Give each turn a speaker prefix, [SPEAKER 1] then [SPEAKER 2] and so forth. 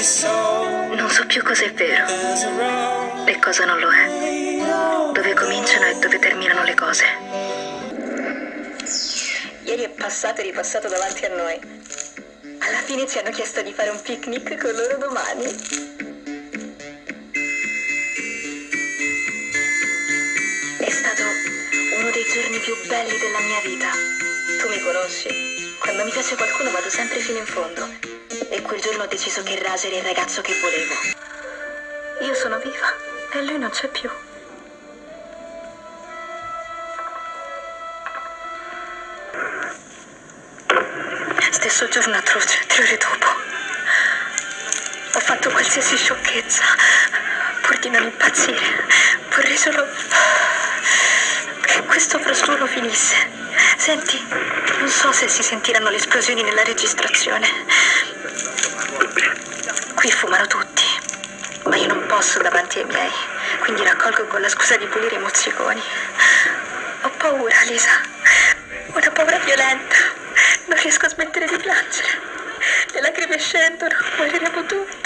[SPEAKER 1] Non so più cosa è vero e cosa non lo è. Dove cominciano e dove terminano le cose.
[SPEAKER 2] Ieri è passato e ripassato davanti a noi. Alla fine ci hanno chiesto di fare un picnic con loro domani. È stato uno dei giorni più belli della mia vita. Tu mi conosci. Quando mi piace qualcuno vado sempre fino in fondo. E quel giorno ho deciso che Raj era il ragazzo che volevo. Io sono viva e lui non c'è più. Stesso giorno atroce, 3 ore dopo. Ho fatto qualsiasi sciocchezza pur di non impazzire. Vorrei solo che questo frastuono finisse. Senti, non so se si sentiranno le esplosioni nella registrazione. Qui fumano tutti, ma io non posso davanti ai miei, quindi raccolgo con la scusa di pulire i mozziconi. Ho paura, Lisa, una paura violenta. Non riesco a smettere di piangere. Le lacrime scendono, moriremo tutti.